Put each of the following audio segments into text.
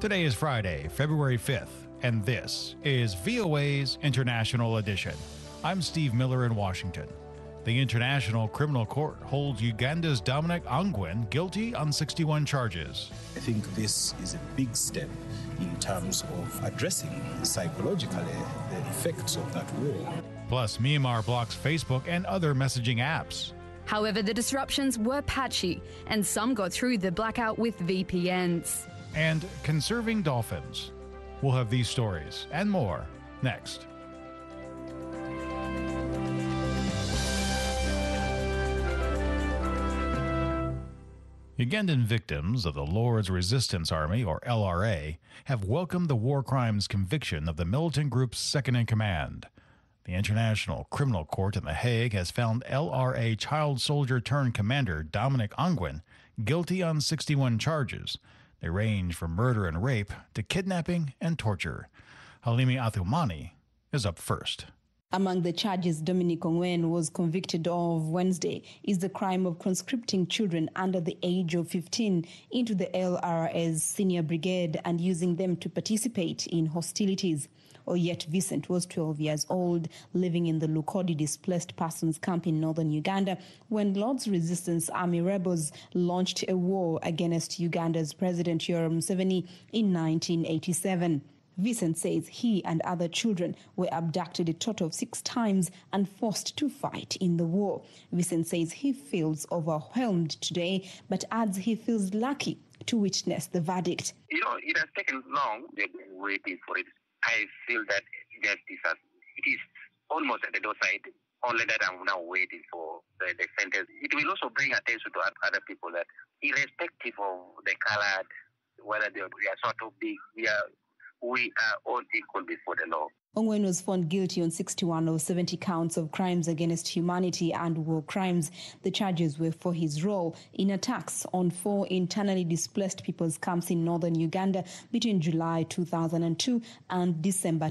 Today is Friday, February 5th, and this is VOA's International Edition. I'm Steve Miller in Washington. The International Criminal Court holds Uganda's Dominic Ongwen guilty on 61 charges. I think this is a big step in terms of addressing psychologically the effects of that war. Plus, Myanmar blocks Facebook and other messaging apps. However, the disruptions were patchy, and some got through the blackout with VPNs. And conserving dolphins. We'll have these stories and more next. Ugandan victims of the Lord's Resistance Army, or LRA, have welcomed the war crimes conviction of the militant group's second-in-command. The International Criminal Court in The Hague has found LRA child soldier-turned-commander Dominic Ongwen guilty on 61 charges. They range from murder and rape to kidnapping and torture. Halimi Athumani is up first. Among the charges Dominic Ongwen was convicted of Wednesday is the crime of conscripting children under the age of 15 into the LRA's senior brigade and using them to participate in hostilities. Oyet Vincent was 12 years old, living in the Lukodi displaced persons camp in northern Uganda when Lord's Resistance Army rebels launched a war against Uganda's President Yoweri Museveni in 1987. Vincent says he and other children were abducted a total of 6 times and forced to fight in the war. Vincent says he feels overwhelmed today, but adds he feels lucky to witness the verdict. It has taken long. They've been waiting for it. I feel that it is almost at the doorstep, only that I'm now waiting for the sentence. It will also bring attention to other people that irrespective of the color, whether we are sort of big, we are all equal before the law. Ongwen was found guilty on 61 of 70 counts of crimes against humanity and war crimes. The charges were for his role in attacks on 4 internally displaced people's camps in northern Uganda between July 2002 and December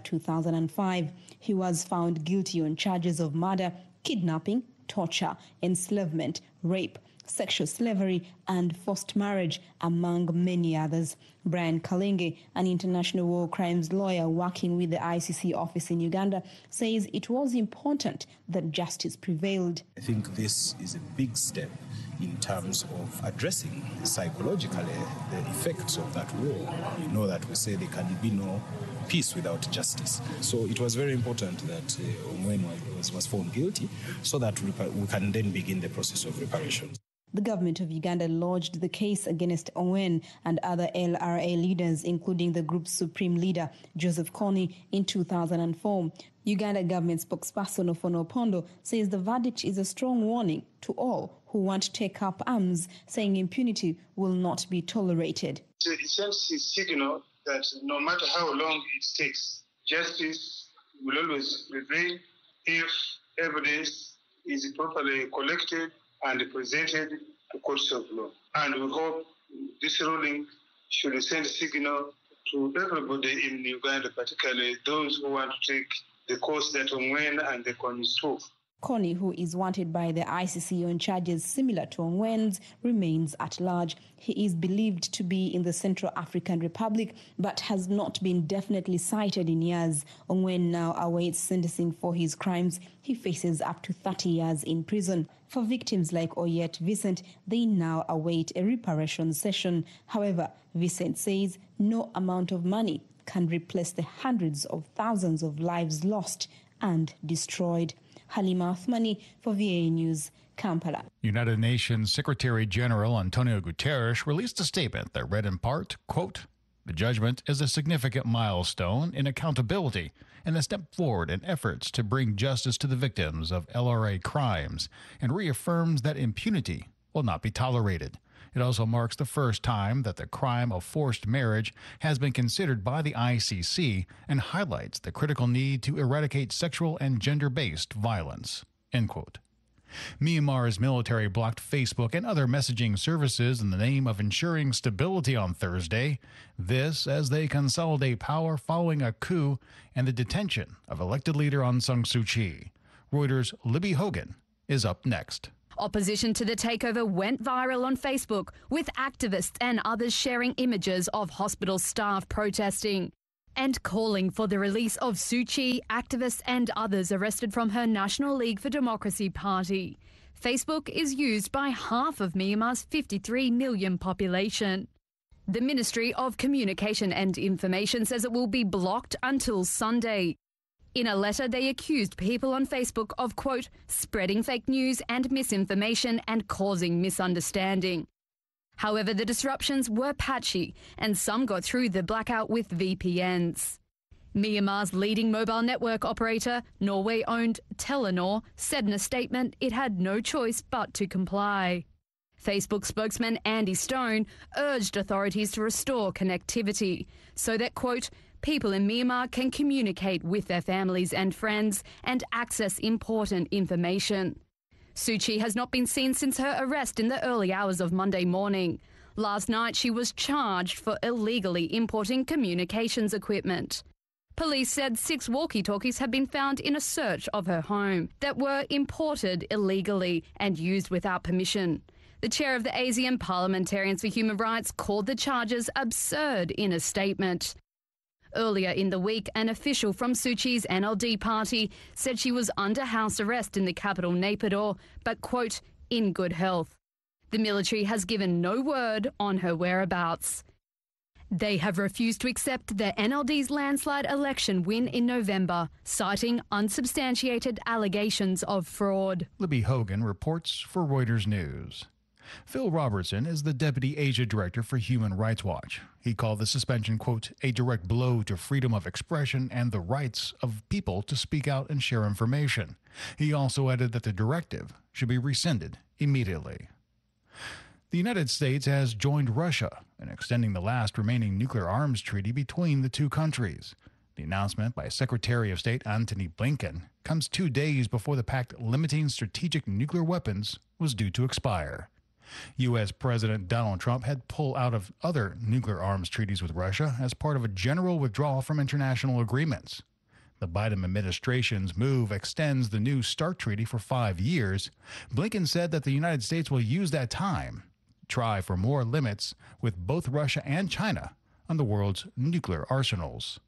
2005. He was found guilty on charges of murder, kidnapping, torture, enslavement, rape, sexual slavery and forced marriage, among many others. Brian Kalenge, an international war crimes lawyer working with the ICC office in Uganda, says it was important that justice prevailed. I think this is a big step in terms of addressing psychologically the effects of that war. You know that we say there can be no peace without justice. So it was very important that Ongwen was found guilty so that we can then begin the process of reparations. The government of Uganda lodged the case against Ongwen and other LRA leaders, including the group's supreme leader, Joseph Kony, in 2004. Uganda government spokesperson Ofono Opondo says the verdict is a strong warning to all who want to take up arms, saying impunity will not be tolerated. It sends a signal that no matter how long it takes, justice will always prevail if evidence is properly collected and presented to courts of law. And we hope this ruling should send a signal to everybody in Uganda, particularly those who want to take the course that Ongwen and the Kony took. Kony, who is wanted by the ICC on charges similar to Ongwen's, remains at large. He is believed to be in the Central African Republic, but has not been definitely cited in years. Ongwen now awaits sentencing for his crimes. He faces up to 30 years in prison. For victims like Oyet Vincent, they now await a reparation session. However, Vincent says no amount of money can replace the hundreds of thousands of lives lost and destroyed. Halima Athumani for VA News, Kampala. United Nations Secretary General Antonio Guterres released a statement that read in part, quote, "The judgment is a significant milestone in accountability and a step forward in efforts to bring justice to the victims of LRA crimes and reaffirms that impunity will not be tolerated. It also marks the first time that the crime of forced marriage has been considered by the ICC and highlights the critical need to eradicate sexual and gender-based violence." End quote. Myanmar's military blocked Facebook and other messaging services in the name of ensuring stability on Thursday. This as they consolidate power following a coup and the detention of elected leader Aung San Suu Kyi. Reuters' Libby Hogan is up next. Opposition to the takeover went viral on Facebook, with activists and others sharing images of hospital staff protesting and calling for the release of Suu Kyi, activists and others arrested from her National League for Democracy party. Facebook is used by half of Myanmar's 53 million population. The Ministry of Communication and Information says it will be blocked until Sunday. In a letter, they accused people on Facebook of, quote, spreading fake news and misinformation and causing misunderstanding. However, the disruptions were patchy and some got through the blackout with VPNs. Myanmar's leading mobile network operator, Norway-owned Telenor, said in a statement it had no choice but to comply. Facebook spokesman Andy Stone urged authorities to restore connectivity so that, quote, people in Myanmar can communicate with their families and friends and access important information. Suu Kyi has not been seen since her arrest in the early hours of Monday morning. Last night, she was charged for illegally importing communications equipment. Police said 6 walkie-talkies had been found in a search of her home that were imported illegally and used without permission. The chair of the ASEAN Parliamentarians for Human Rights called the charges absurd in a statement. Earlier in the week, an official from Suu Kyi's NLD party said she was under house arrest in the capital Naypyidaw, but, quote, in good health. The military has given no word on her whereabouts. They have refused to accept the NLD's landslide election win in November, citing unsubstantiated allegations of fraud. Libby Hogan reports for Reuters News. Phil Robertson is the Deputy Asia Director for Human Rights Watch. He called the suspension, quote, a direct blow to freedom of expression and the rights of people to speak out and share information. He also added that the directive should be rescinded immediately. The United States has joined Russia in extending the last remaining nuclear arms treaty between the two countries. The announcement by Secretary of State Antony Blinken comes 2 days before the pact limiting strategic nuclear weapons was due to expire. U.S. President Donald Trump had pulled out of other nuclear arms treaties with Russia as part of a general withdrawal from international agreements. The Biden administration's move extends the New START treaty for 5 years. Blinken said that the United States will use that time to try for more limits with both Russia and China on the world's nuclear arsenals.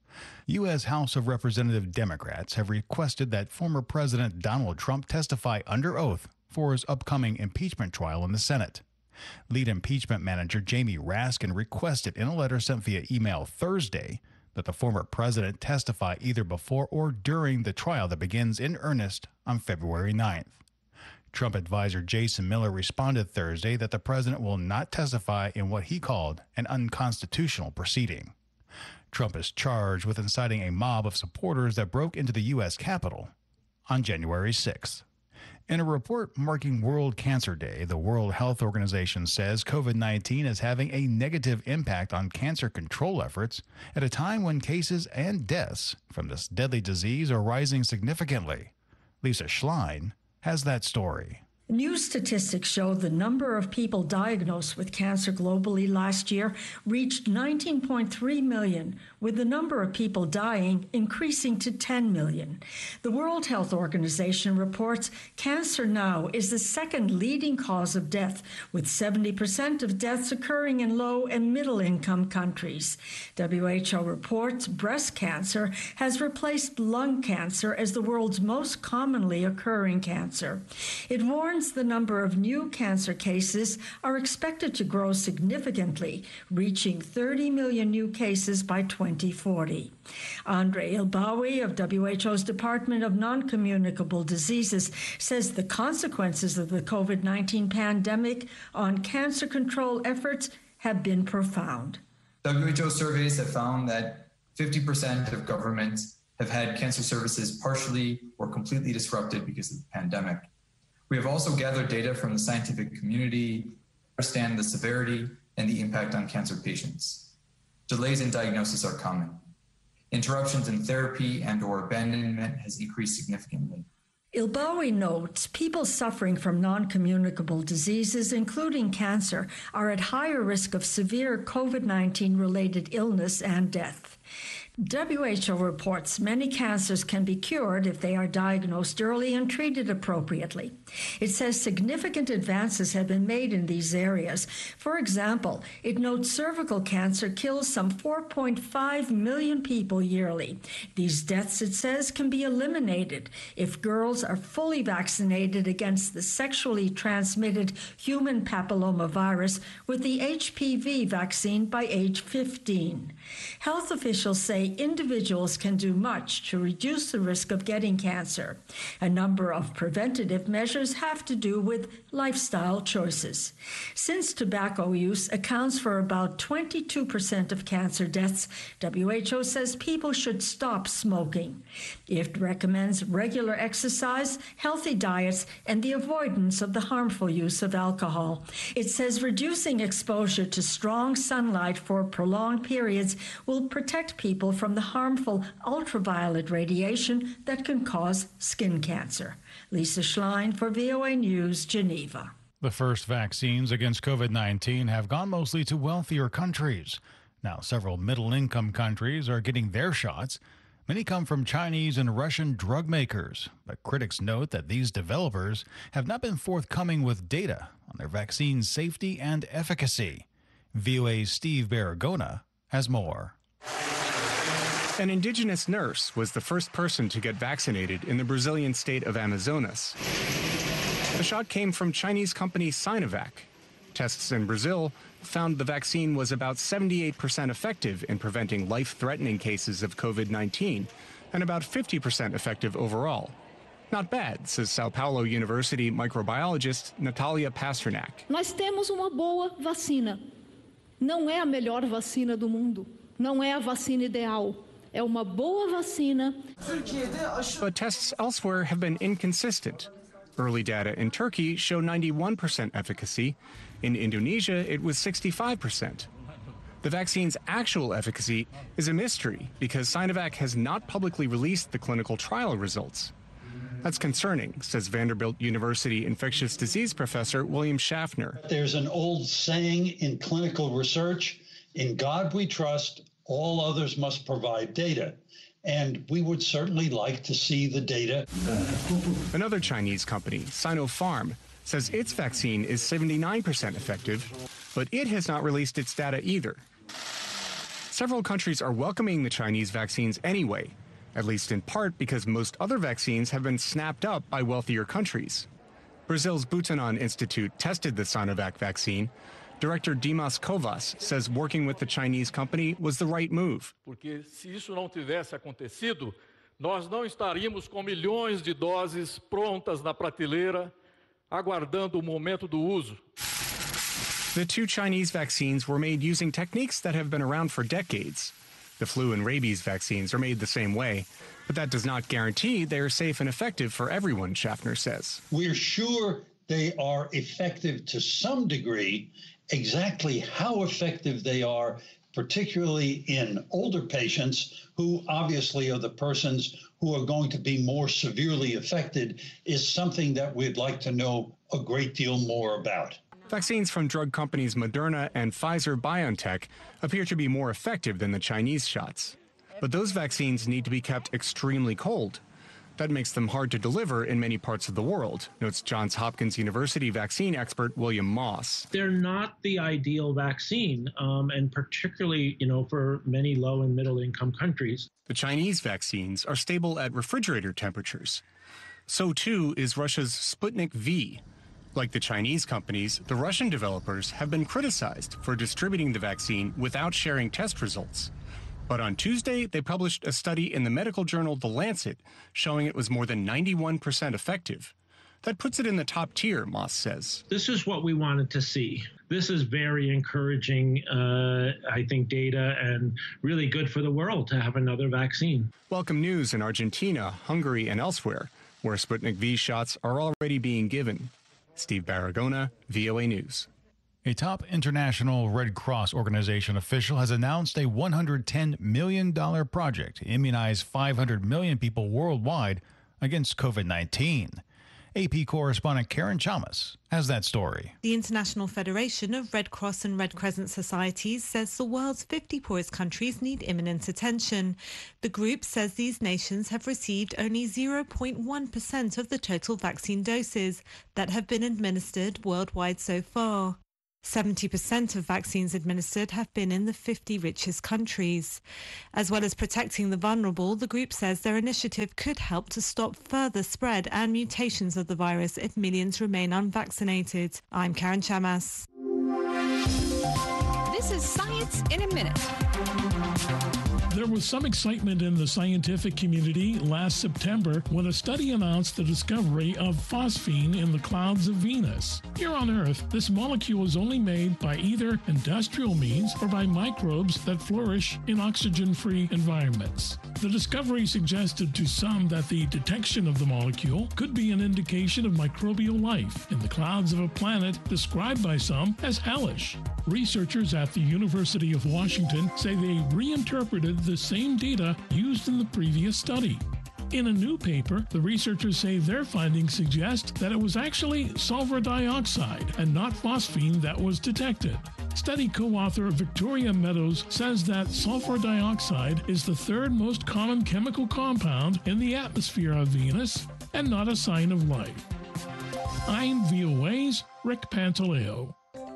U.S. House of Representative Democrats have requested that former President Donald Trump testify under oath for his upcoming impeachment trial in the Senate. Lead impeachment manager Jamie Raskin requested in a letter sent via email Thursday that the former president testify either before or during the trial that begins in earnest on February 9th. Trump advisor Jason Miller responded Thursday that the president will not testify in what he called an unconstitutional proceeding. Trump is charged with inciting a mob of supporters that broke into the U.S. Capitol on January 6th. In a report marking World Cancer Day, the World Health Organization says COVID-19 is having a negative impact on cancer control efforts at a time when cases and deaths from this deadly disease are rising significantly. Lisa Schlein has that story. New statistics show the number of people diagnosed with cancer globally last year reached 19.3 million, with the number of people dying increasing to 10 million. The World Health Organization reports cancer now is the second leading cause of death, with 70% of deaths occurring in low and middle-income countries. WHO reports breast cancer has replaced lung cancer as the world's most commonly occurring cancer. It warns the number of new cancer cases are expected to grow significantly, reaching 30 million new cases by 2040. Andre Ilbawi of WHO's Department of Non-Communicable Diseases says the consequences of the COVID-19 pandemic on cancer control efforts have been profound. WHO surveys have found that 50% of governments have had cancer services partially or completely disrupted because of the pandemic. We have also gathered data from the scientific community to understand the severity and the impact on cancer patients. Delays in diagnosis are common. Interruptions in therapy and/or abandonment has increased significantly. Ilbawi notes people suffering from non-communicable diseases, including cancer, are at higher risk of severe COVID-19 related illness and death. WHO reports many cancers can be cured if they are diagnosed early and treated appropriately. It says significant advances have been made in these areas. For example, it notes cervical cancer kills some 4.5 million people yearly. These deaths, it says, can be eliminated if girls are fully vaccinated against the sexually transmitted human papillomavirus with the HPV vaccine by age 15. Health officials say individuals can do much to reduce the risk of getting cancer. A number of preventative measures have to do with lifestyle choices. Since tobacco use accounts for about 22% of cancer deaths, WHO says people should stop smoking. It recommends regular exercise, healthy diets, and the avoidance of the harmful use of alcohol. It says reducing exposure to strong sunlight for prolonged periods will protect people from the harmful ultraviolet radiation that can cause skin cancer. Lisa Schlein for VOA News, Geneva. The first vaccines against COVID-19 have gone mostly to wealthier countries. Now, several middle-income countries are getting their shots. Many come from Chinese and Russian drug makers, but critics note that these developers have not been forthcoming with data on their vaccine safety and efficacy. VOA's Steve Baragona has more. An indigenous nurse was the first person to get vaccinated in the Brazilian state of Amazonas. The shot came from Chinese company Sinovac. Tests in Brazil found the vaccine was about 78% effective in preventing life-threatening cases of COVID-19 and about 50% effective overall. Not bad, says Sao Paulo University microbiologist Natalia Pasternak. Nós temos uma boa vacina. Não é a melhor vacina do mundo. Não é a vacina ideal. É uma boa vacina. But tests elsewhere have been inconsistent. Early data in Turkey show 91% efficacy. In Indonesia, it was 65%. The vaccine's actual efficacy is a mystery because Sinovac has not publicly released the clinical trial results. That's concerning, says Vanderbilt University infectious disease professor William Schaffner. There's an old saying in clinical research, in God we trust, all others must provide data. And we would certainly like to see the data. Another Chinese company, Sinopharm, says its vaccine is 79% effective, but it has not released its data either. Several countries are welcoming the Chinese vaccines anyway, at least in part because most other vaccines have been snapped up by wealthier countries. Brazil's Butantan Institute tested the Sinovac vaccine. Director Dimas Kovas says working with the Chinese company was the right move. Porque se isso não tivesse acontecido, nós não estaríamos com milhões de doses prontas na prateleira, aguardando o momento do uso. The two Chinese vaccines were made using techniques that have been around for decades. The flu and rabies vaccines are made the same way, but that does not guarantee they are safe and effective for everyone, Schaffner says. We're sure they are effective to some degree. Exactly how effective they are, particularly in older patients who obviously are the persons who are going to be more severely affected, is something that we'd like to know a great deal more about. Vaccines from drug companies Moderna and Pfizer-BioNTech appear to be more effective than the Chinese shots. But those vaccines need to be kept extremely cold. That makes them hard to deliver in many parts of the world, notes Johns Hopkins University vaccine expert William Moss. They're not the ideal vaccine, and particularly, for many low and middle income countries. The Chinese vaccines are stable at refrigerator temperatures. So too is Russia's Sputnik V. Like the Chinese companies, the Russian developers have been criticized for distributing the vaccine without sharing test results. But on Tuesday, they published a study in the medical journal The Lancet showing it was more than 91% effective. That puts it in the top tier, Moss says. This is what we wanted to see. This is very encouraging, I think, data, and really good for the world to have another vaccine. Welcome news in Argentina, Hungary, and elsewhere, where Sputnik V shots are already being given. Steve Baragona, VOA News. A top international Red Cross organization official has announced a $110 million project to immunize 500 million people worldwide against COVID-19. AP correspondent Karen Chamas has that story. The International Federation of Red Cross and Red Crescent Societies says the world's 50 poorest countries need imminent attention. The group says these nations have received only 0.1% of the total vaccine doses that have been administered worldwide so far. 70% of vaccines administered have been in the 50 richest countries. As well as protecting the vulnerable, the group says their initiative could help to stop further spread and mutations of the virus if millions remain unvaccinated. I'm Karen Chamas. This is Science in a Minute. There was some excitement in the scientific community last September when a study announced the discovery of phosphine in the clouds of Venus. Here on Earth, this molecule is only made by either industrial means or by microbes that flourish in oxygen-free environments. The discovery suggested to some that the detection of the molecule could be an indication of microbial life in the clouds of a planet described by some as hellish. Researchers at the University of Washington say they reinterpreted the same data used in the previous study. In a new paper, the researchers say their findings suggest that it was actually sulfur dioxide and not phosphine that was detected. Study co-author Victoria Meadows says that sulfur dioxide is the third most common chemical compound in the atmosphere of Venus and not a sign of life. I'm VOA's Rick Pantaleo.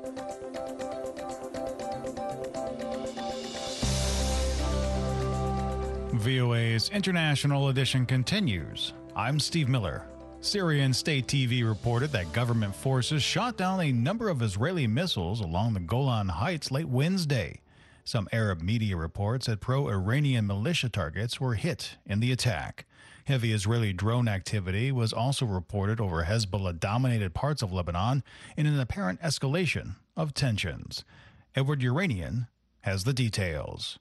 VOA's International Edition continues. I'm Steve Miller. Syrian State TV reported that government forces shot down a number of Israeli missiles along the Golan Heights late Wednesday. Some Arab media reports that pro-Iranian militia targets were hit in the attack. Heavy Israeli drone activity was also reported over Hezbollah-dominated parts of Lebanon in an apparent escalation of tensions. Edward Uranian has the details.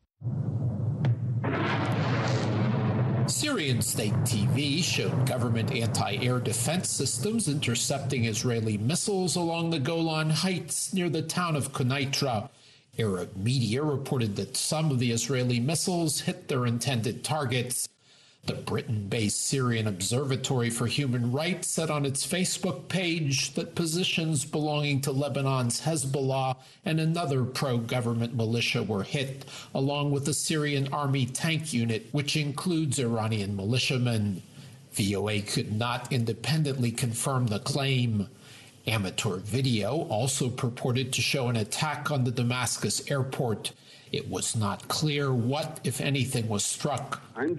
Syrian State TV showed government anti-air defense systems intercepting Israeli missiles along the Golan Heights near the town of Quneitra. Arab media reported that some of the Israeli missiles hit their intended targets. The Britain-based Syrian Observatory for Human Rights said on its Facebook page that positions belonging to Lebanon's Hezbollah and another pro-government militia were hit, along with the Syrian army tank unit, which includes Iranian militiamen. VOA could not independently confirm the claim. Amateur video also purported to show an attack on the Damascus airport. It was not clear what, if anything, was struck.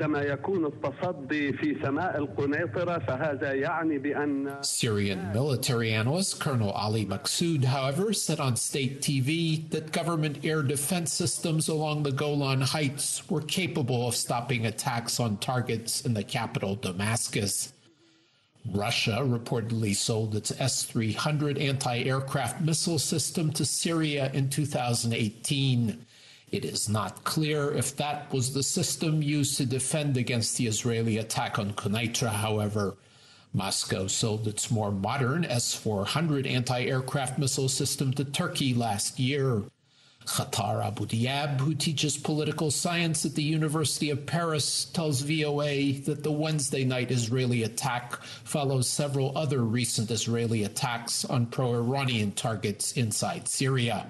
Syrian military analyst Colonel Ali Maqsood, however, said on state TV that government air defense systems along the Golan Heights were capable of stopping attacks on targets in the capital, Damascus. Russia reportedly sold its S-300 anti-aircraft missile system to Syria in 2018. It is not clear if that was the system used to defend against the Israeli attack on Quneitra, however. Moscow sold its more modern S-400 anti-aircraft missile system to Turkey last year. Khatar Abu Diab, who teaches political science at the University of Paris, tells VOA that the Wednesday night Israeli attack follows several other recent Israeli attacks on pro-Iranian targets inside Syria.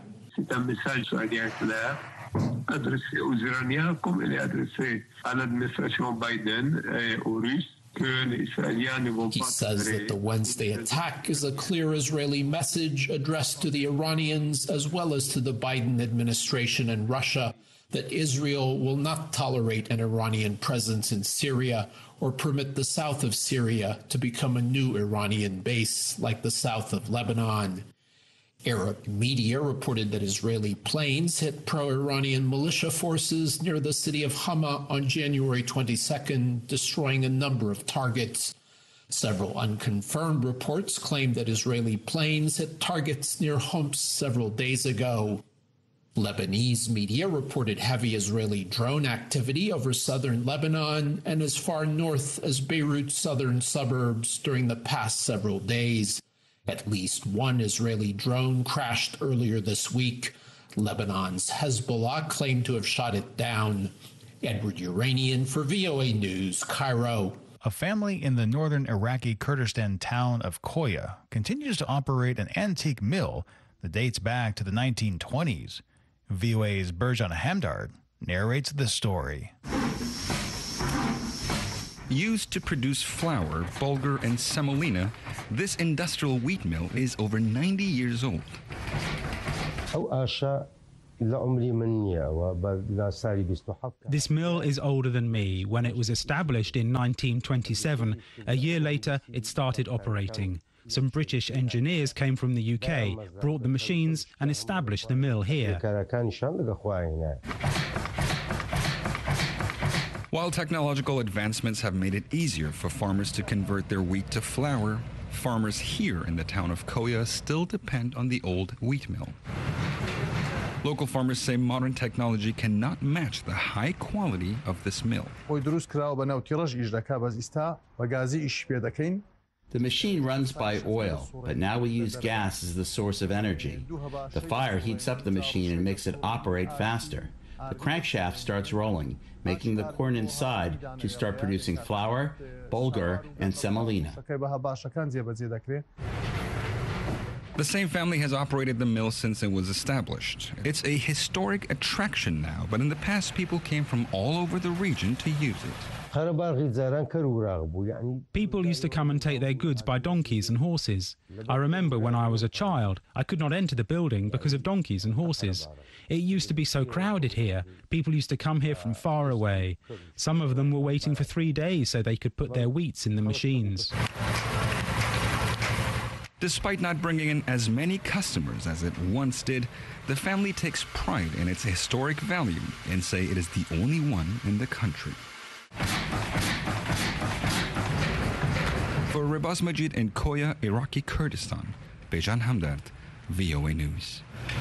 adressé aux Iraniens comme il est adressé à l'administration Biden aux Russes. He says that the Wednesday attack is a clear Israeli message addressed to the Iranians as well as to the Biden administration and Russia that Israel will not tolerate an Iranian presence in Syria or permit the south of Syria to become a new Iranian base like the south of Lebanon. Arab media reported that Israeli planes hit pro-Iranian militia forces near the city of Hama on January 22nd, destroying a number of targets. Several unconfirmed reports claim that Israeli planes hit targets near Homs several days ago. Lebanese media reported heavy Israeli drone activity over southern Lebanon and as far north as Beirut's southern suburbs during the past several days. At least one Israeli drone crashed earlier this week. Lebanon's Hezbollah claimed to have shot it down. Edward Uranian for VOA News, Cairo. a family in the northern Iraqi Kurdistan town of Koya continues to operate an antique mill that dates back to the 1920s. VOA's Birjan Hamdard narrates the story. Used to produce flour, bulgur, and semolina, this industrial wheat mill is over 90 years old. This mill is older than me. When it was established in 1927, a year later it started operating. Some British engineers came from the UK, brought the machines and established the mill here. While technological advancements have made it easier for farmers to convert their wheat to flour, farmers here in the town of Koya still depend on the old wheat mill. Local farmers say modern technology cannot match the high quality of this mill. The machine runs by oil, but now we use gas as the source of energy. The fire heats up the machine and makes it operate faster. The crankshaft starts rolling, making the corn inside to start producing flour, bulgur, and semolina. The same family has operated the mill since it was established. It's a historic attraction now, but in the past people came from all over the region to use it. People used to come and take their goods by donkeys and horses. I remember when I was a child, I could not enter the building because of donkeys and horses. It used to be so crowded here. People used to come here from far away. Some of them were waiting for 3 days so they could put their wheats in the machines. Despite not bringing in as many customers as it once did, the family takes pride in its historic value and say it is the only one in the country. For Ribas Majid in Koya, Iraqi Kurdistan, Birjan Hamdard, VOA News.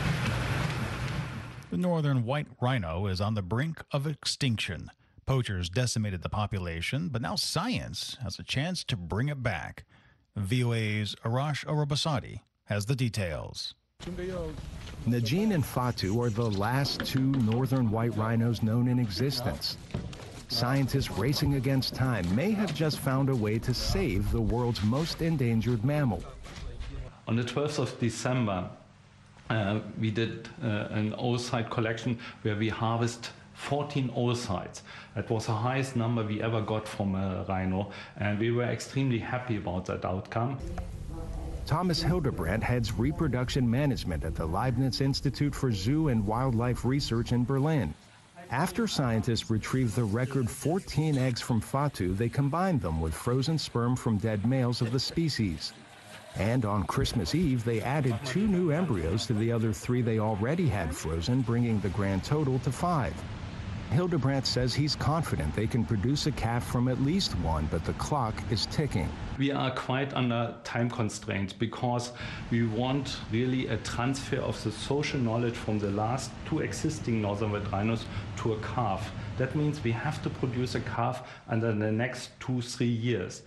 The northern white rhino is on the brink of extinction. Poachers decimated the population, but now science has a chance to bring it back. VOA's Arash Arabasadi has the details. Najin and Fatu are the last two northern white rhinos known in existence. Scientists racing against time may have just found a way to save the world's most endangered mammal. On the 12th of December, we did an oocyte collection where we harvest 14 oocytes. That was the highest number we ever got from a rhino, and we were extremely happy about that outcome. Thomas Hildebrandt heads reproduction management at the Leibniz Institute for Zoo and Wildlife Research in Berlin. After scientists retrieved the record 14 eggs from Fatu, they combined them with frozen sperm from dead males of the species. And on Christmas Eve, they added 2 new embryos to the other 3 they already had frozen, bringing the grand total to 5. Hildebrandt says he's confident they can produce a calf from at least one, but the clock is ticking. We are quite under time constraints because we want really a transfer of the social knowledge from the last 2 existing northern white rhinos to a calf. That means we have to produce a calf under the next 2-3 years.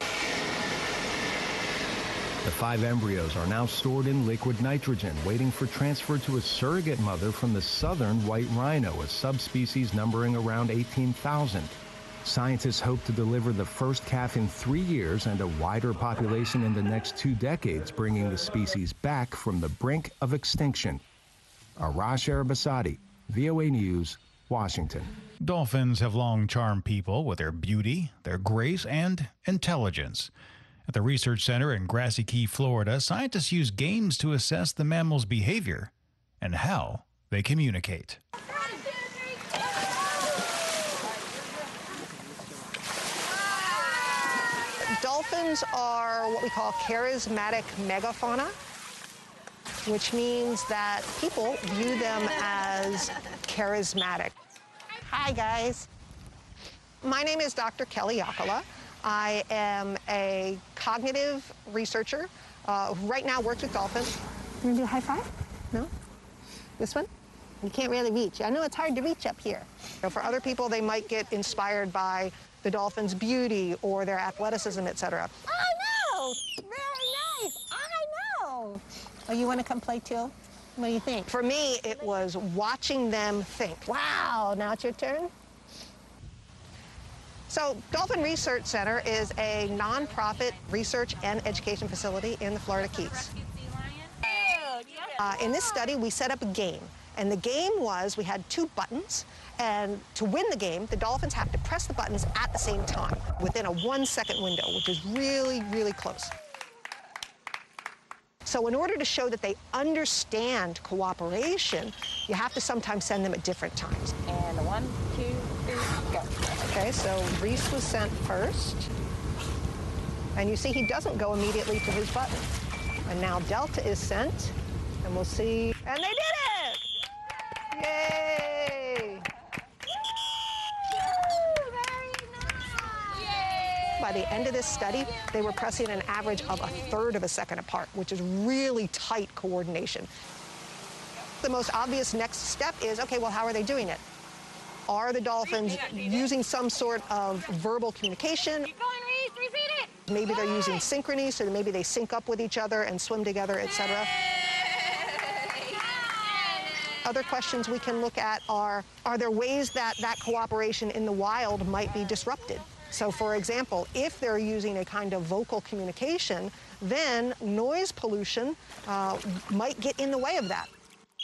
The 5 embryos are now stored in liquid nitrogen, waiting for transfer to a surrogate mother from the southern white rhino, a subspecies numbering around 18,000. Scientists hope to deliver the first calf in 3 years and a wider population in the next 2 decades, bringing the species back from the brink of extinction. Arash Arabasadi, VOA News, Washington. Dolphins have long charmed people with their beauty, their grace, and intelligence. At the Research Center in Grassy Key, Florida, scientists use games to assess the mammal's behavior and how they communicate. Dolphins are what we call charismatic megafauna, which means that people view them as charismatic. Hi, guys. My name is Dr. Kelly Yakala. I am a cognitive researcher who right now works with dolphins. You want to do a high five? No? This one? You can't really reach. I know it's hard to reach up here. For other people, they might get inspired by the dolphin's beauty or their athleticism, etc. Oh, no! Very nice. I know. Oh, you want to come play too? What do you think? For me, it was watching them think. Wow, now it's your turn. So Dolphin Research Center is a nonprofit research and education facility in the Florida Keys. In this study, we set up a game. And the game was we had 2 buttons. And to win the game, the dolphins have to press the buttons at the same time within a 1-second window, which is really, really close. So in order to show that they understand cooperation, you have to sometimes send them at different times. And 1, 2, 3, go. Okay, so Reese was sent first. And you see he doesn't go immediately to his button. And now Delta is sent, and we'll see. And they did it! Yay! By the end of this study, they were pressing an average of 1/3 of a second apart, which is really tight coordination. The most obvious next step is, okay, well, how are they doing it? Are the dolphins using some sort of verbal communication? Keep going, Reese, repeat it. Maybe they're using synchrony, so maybe they sync up with each other and swim together, etc. Other questions we can look at are there ways that cooperation in the wild might be disrupted? So, for example, if they're using a kind of vocal communication, then noise pollution might get in the way of that.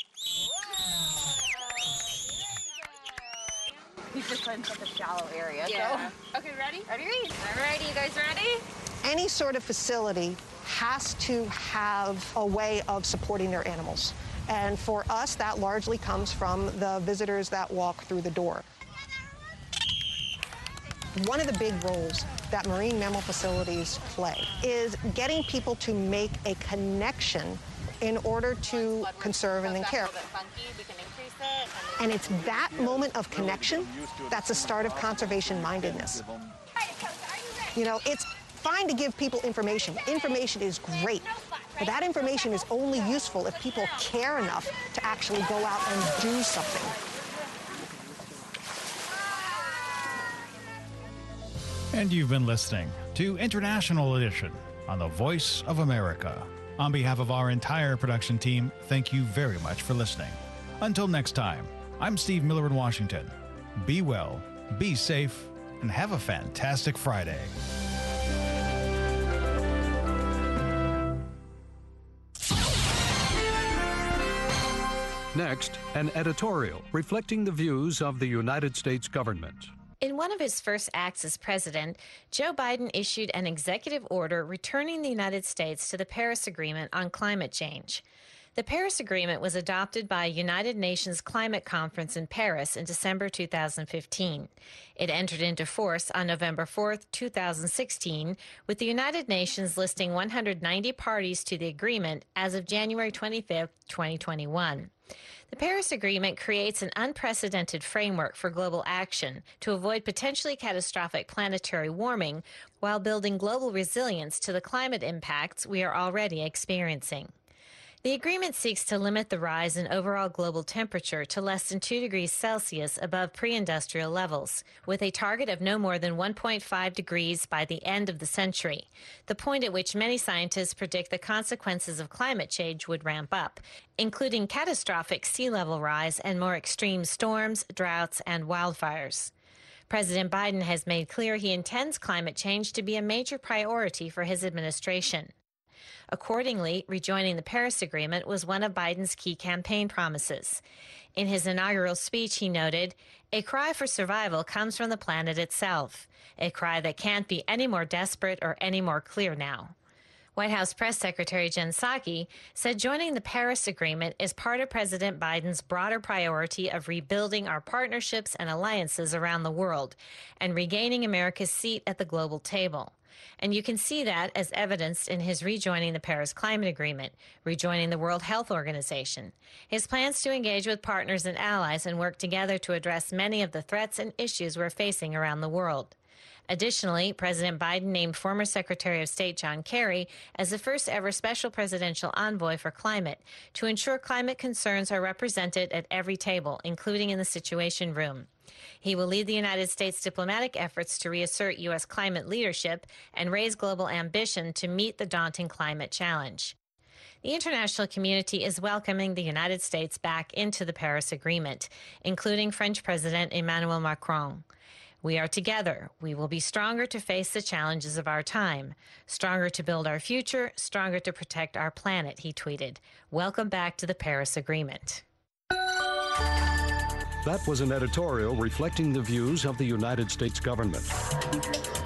He's just in such a shallow area. Yeah. So. Okay, ready? Ready, Reese? I'm ready. You guys ready? Any sort of facility has to have a way of supporting their animals. And for us, that largely comes from the visitors that walk through the door. One of the big roles that marine mammal facilities play is getting people to make a connection in order to conserve and then care. And it's that moment of connection that's the start of conservation mindedness. You know, it's fine to give people information. Information is great. But that information is only useful if people care enough to actually go out and do something. And you've been listening to International Edition on the Voice of America. On behalf of our entire production team, thank you very much for listening. Until next time, I'm Steve Miller in Washington. Be well, be safe, and have a fantastic Friday. Next, an editorial reflecting the views of the United States government. In one of his first acts as president, Joe Biden issued an executive order returning the United States to the Paris Agreement on climate change. The Paris Agreement was adopted by a United Nations Climate Conference in Paris in December 2015. It entered into force on November 4, 2016, with the United Nations listing 190 parties to the agreement as of January 25, 2021. The Paris Agreement creates an unprecedented framework for global action to avoid potentially catastrophic planetary warming while building global resilience to the climate impacts we are already experiencing. The agreement seeks to limit the rise in overall global temperature to less than 2 degrees Celsius above pre-industrial levels, with a target of no more than 1.5 degrees by the end of the century, the point at which many scientists predict the consequences of climate change would ramp up, including catastrophic sea level rise and more extreme storms, droughts, and wildfires. President Biden has made clear he intends climate change to be a major priority for his administration. Accordingly, rejoining the Paris Agreement was one of Biden's key campaign promises. In his inaugural speech, he noted, "A cry for survival comes from the planet itself, a cry that can't be any more desperate or any more clear now." White House Press Secretary Jen Psaki said joining the Paris Agreement is part of President Biden's broader priority of rebuilding our partnerships and alliances around the world and regaining America's seat at the global table. And you can see that as evidenced in his rejoining the Paris Climate Agreement, rejoining the World Health Organization, his plans to engage with partners and allies and work together to address many of the threats and issues we're facing around the world. Additionally, President Biden named former Secretary of State John Kerry as the first ever special presidential envoy for climate to ensure climate concerns are represented at every table, including in the Situation Room. He will lead the United States diplomatic efforts to reassert U.S. climate leadership and raise global ambition to meet the daunting climate challenge. The international community is welcoming the United States back into the Paris Agreement, including French President Emmanuel Macron. We are together. We will be stronger to face the challenges of our time, stronger to build our future, stronger to protect our planet, he tweeted. Welcome back to the Paris Agreement. That was an editorial reflecting the views of the United States government.